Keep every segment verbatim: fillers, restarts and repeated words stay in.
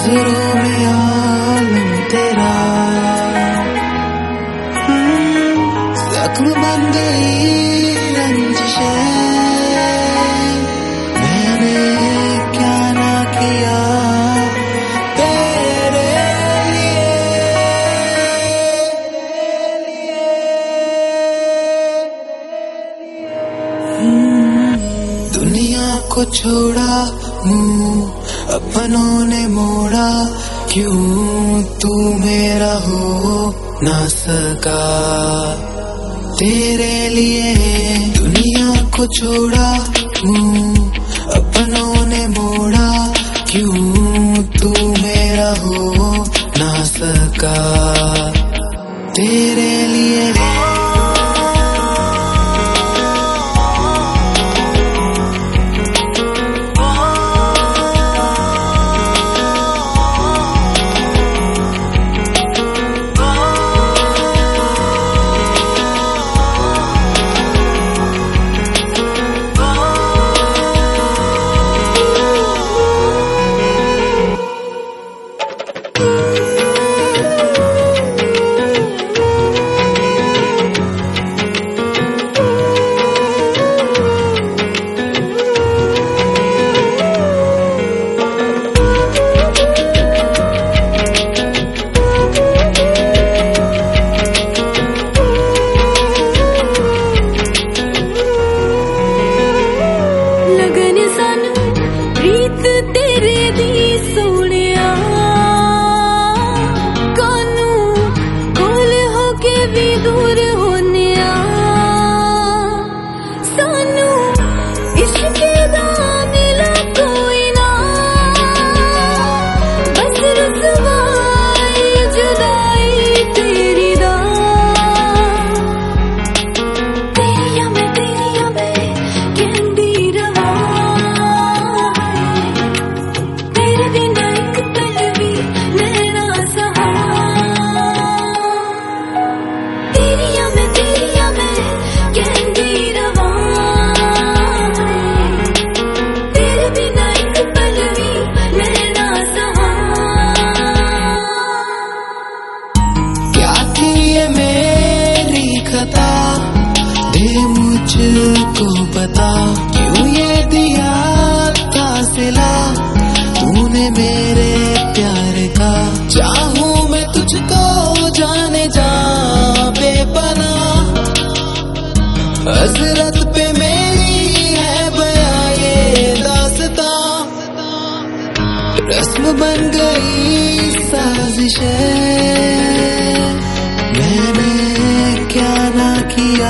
नजरों में आलम तेरा जख्म बन गई रंजिशें, मैंने क्या ना किया तेरे लिए। दुनिया को छोड़ा मुँह अपनों ने मोड़ा, क्यों तू मेरा हो ना सका तेरे लिए। दुनिया को छोड़ा मुँह अपनों ने मोड़ा, क्यों तू मेरा हो ना सका तेरे लिए। मुझको पता क्यों ये दिया था सिला तूने मेरे प्यार का। चाहूं मैं तुझको जाने जा बेपनाह, हसरत पे मेरी है बयां ये दास्तां। रस्म बन गई साजिशें, मैंने क्या ना किया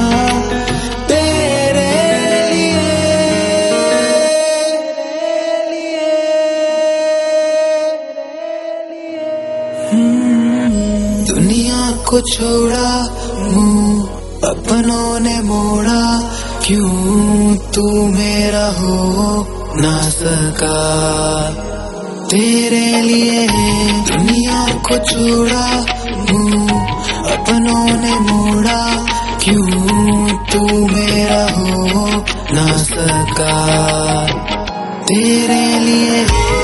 दुनिया को छोड़ा मुँह अपनों ने मोड़ा, क्यों तू मेरा हो ना सका तेरे लिए। दुनिया को छोड़ा मुँह अपनों ने मोड़ा, क्यों तू मेरा हो ना सका तेरे लिए।